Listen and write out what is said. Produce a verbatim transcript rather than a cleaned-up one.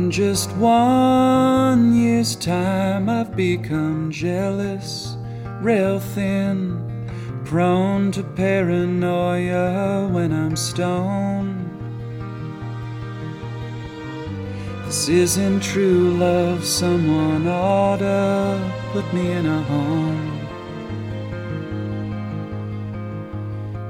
In just one year's time I've become jealous, rail thin, prone to paranoia when I'm stoned. This isn't true love, someone oughta put me in a home.